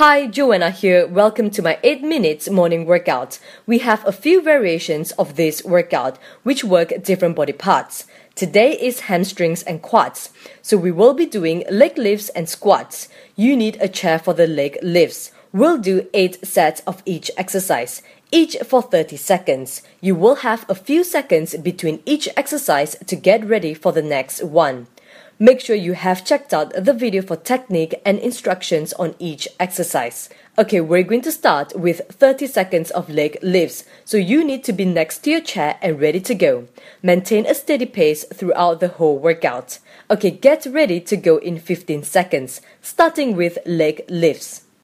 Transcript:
Hi, Joanna here. Welcome to my 8 minutes morning workout. We have a few variations of this workout which work different body parts. Today is hamstrings and quads. So we will be doing leg lifts and squats. You need a chair for the leg lifts. We'll do 8 sets of each exercise, each for 30 seconds. You will have a few seconds between each exercise to get ready for the next one. Make sure you have checked out the video for technique and instructions on each exercise. Okay, we're going to start with 30 seconds of leg lifts, so you need to be next to your chair and ready to go. Maintain a steady pace throughout the whole workout. Okay, get ready to go in 15 seconds, starting with leg lifts.